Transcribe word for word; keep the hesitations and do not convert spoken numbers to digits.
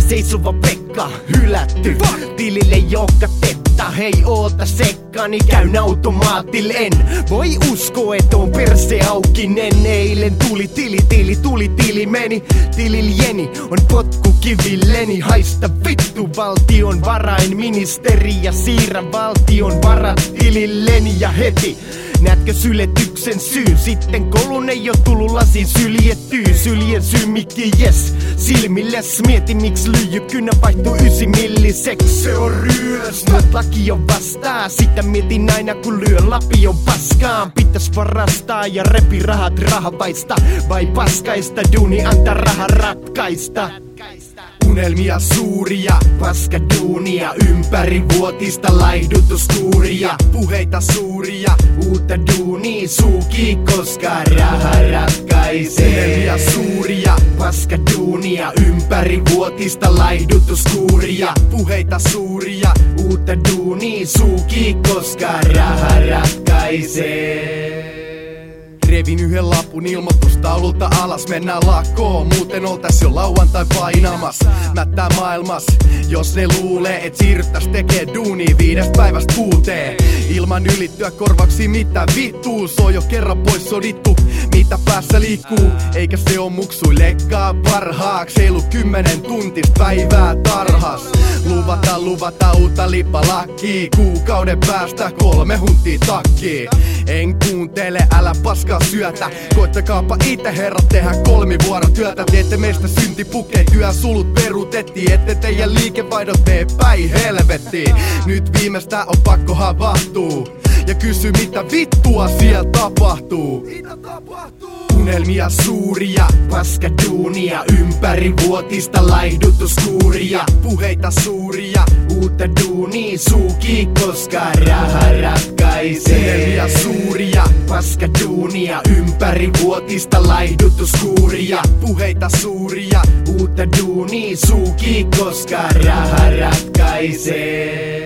seisova Pekka, hylätty. Tilille joka tetta, hei oota sekkani, käyn automaatille. En voi uskoa, et on perse aukinen. Eilen tuli tili, tili, tuli tili, meni tilil jeni, on potku kivilleni. Haista vittu valtion varainministeri ja siirrä valtion varat tililleni ja heti. Näetkö syletyksen syyn? Sitten kolun ei oo tullu lasin syljettyy. Syljen syymikki jes, silmilles mieti miks lyijykynä vaihtuu ysi milliseks. Se on ryöstö, mut laki on vastaa. Sitä mietin aina kun lyön lapi on paskaan. Pitäis varastaa ja repi rahat rahavaista. Vai paskaista duuni antaa raha ratkaista. Unelmia suuria, paska duunia, ympäri vuotista laihdutuskuuria. Puheita suuria, uutta duunia, suuki koska raha ratkaisee. Unelmia suuria, paska duunia, ympäri vuotista laihdutuskuuria. Puheita suuria, uutta duunia, suuki koska raha ratkaisee. Revin yhden lapun ilmoitustaululta alas, mennään lakkoon. Muuten oltais jo lauantai painamas. Mättää maailmas, jos ne luulee, et siirryttäis tekee duunia viidestä päivästä kuuteen. Ilman ylittyä korvaksi mitä vittuu. Se on jo kerran pois sodittu, mitä päässä liikkuu. Eikä se oo muksuillekaan parhaaks. Heilu kymmenen tuntista päivää tarhas. Luvata, luvata uutta lippalakkii. Kuukauden päästä kolme huntia takkii. En kuuntele, älä paskaa syötä. Koittakaapa ite herrat tehdä kolmivuorotyötä. Teette meistä syntipukkeja, työsulut perutettiin. Ette teidän liikevaihdot tee päin helvettiin. Nyt viimeistä on pakko havahtuu ja kysy mitä vittua siellä tapahtuu. Mitä tapahtuu? Unelmia suuria, paska duunia, ympäri vuotista laihdutuskuuria. Puheita suuria, uutta duunia, suuki koska raha ratkaisee. Unelmia suuria, paska duunia, ympäri vuotista laihdutuskuuria. Puheita suuria, uutta duunia, suuki koska raha ratkaisee.